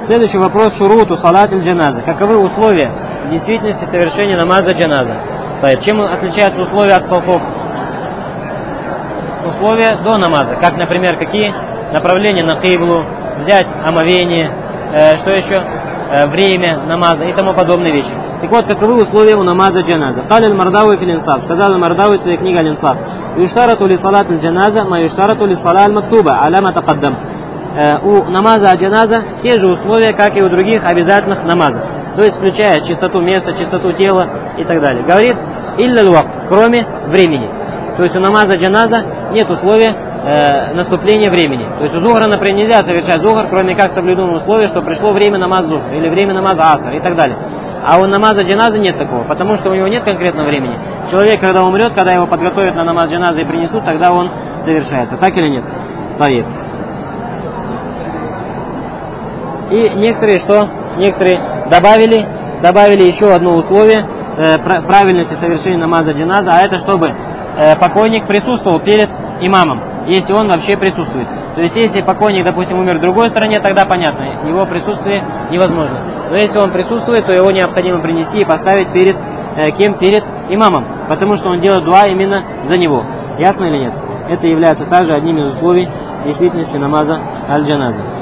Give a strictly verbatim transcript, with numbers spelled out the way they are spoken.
Следующий вопрос. Шуруту салат аль-джаназа. Каковы условия в действительности совершения намаза джаназа? Чем отличаются условия от столпов? Условия до намаза. Как, например, какие? Направления на киблу, взять омовение, э, что еще? Э, время намаза и тому подобные вещи. Так вот, каковы условия у намаза джаназа? Калин Мардауи фил-инсаф. Сказал Мардауи в своей книге аль-инсаф. Юштарату ли салат аль-джаназа, ма юштарату ли салат аль-мактуба, аляма тақаддам. У намаза джаназа те же условия, как и у других обязательных намазов. То есть, включая чистоту места, чистоту тела и так далее. Говорит, илля лвакт, кроме времени. То есть у намаза джаназа нет условия э, наступления времени. То есть у зухра, например, нельзя совершать зухр, кроме как соблюденного условия, что пришло время намаз зухр или время намаза аср и так далее. А у намаза джаназа нет такого, потому что у него нет конкретного времени. Человек, когда умрет, когда его подготовят на намаз джаназа и принесут, тогда он совершается. Так или нет? Таиб. И некоторые что? Некоторые добавили, добавили еще одно условие э, правильности совершения намаза джаназа, а это чтобы э, покойник присутствовал перед имамом, если он вообще присутствует. То есть если покойник, допустим, умер в другой стране, тогда понятно, его присутствие невозможно. Но если он присутствует, то его необходимо принести и поставить перед э, кем? Перед имамом, потому что он делает дуа именно за него. Ясно или нет? Это является также одним из условий действительности намаза аль-джаназа.